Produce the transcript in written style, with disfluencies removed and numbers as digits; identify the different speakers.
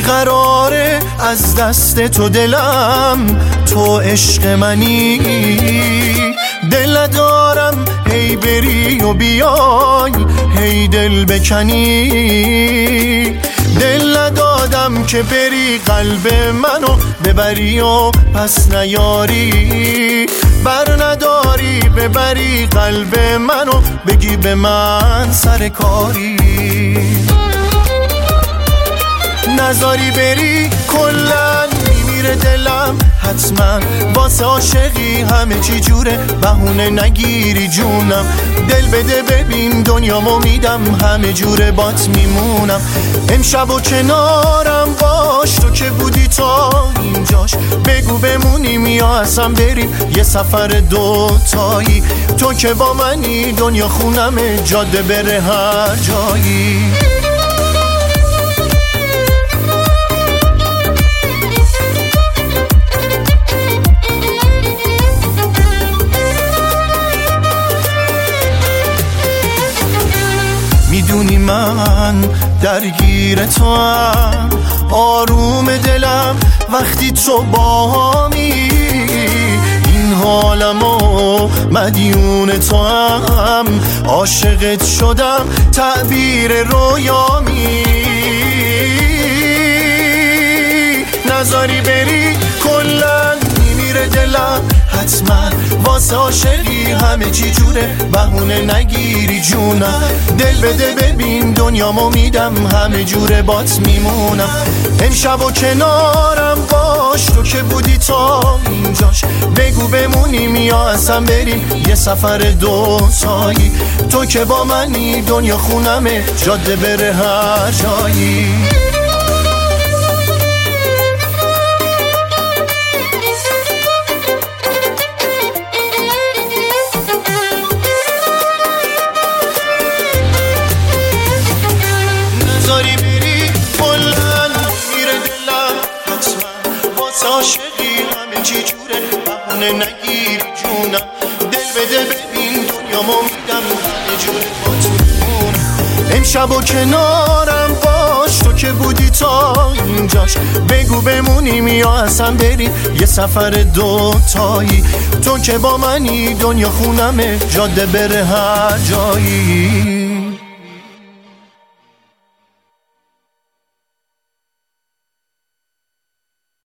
Speaker 1: بیقراره از دست تو دلم، تو عشق منی. دل ندارم هی بری و بیای، هی دل بکنی. دل ندادم که بری قلب منو ببری و پس نیاری. بر نداری ببری قلب منو، بگی به من سر کاری. نذاری بری کلن میمیره دلم حتما، واسه عاشقی همه چی جوره، بهونه نگیری جونم. دل بده ببین دنیامو میدم، همه جوره بات میمونم. امشب و کنارم باش، تو که بودی تا اینجاش. بگو بمونیم یا اصلا بریم یه سفر دوتایی. تو که با منی دنیا خونمه، جاده بره هر جایی. میدونی من درگیر تو هم، آروم دلم وقتی تو باهامی. این حالمو مدیون تو هم، عاشقت شدم تعبیر رویامی. نذاری بری کلن میمیره دلم حتما، واسه عاشقی همه چی جوره، بهونه نگیری جونم. دل بده ببین دنیامو میدم، همه جوره بات میمونم. امشب و کنارم باش، تو که بودی تا اینجاش. بگو بمونیم یا اصلا بریم یه سفر دوتایی. تو که با منی دنیا خونمه، جاده بره هر جایی. نذاری بری کلن میره دلم حتما، واسه عاشقی همه چی جوره، بهونه نگیری جونم. دل بده ببین دنیامو میدم، همه جوره بات میمونم. امشب و کنارم باش، تو که بودی تا اینجاش. بگو بمونیم یا اصلا بریم یه سفر دوتایی. تو که با منی دنیا خونمه، جاده بره هر جایی.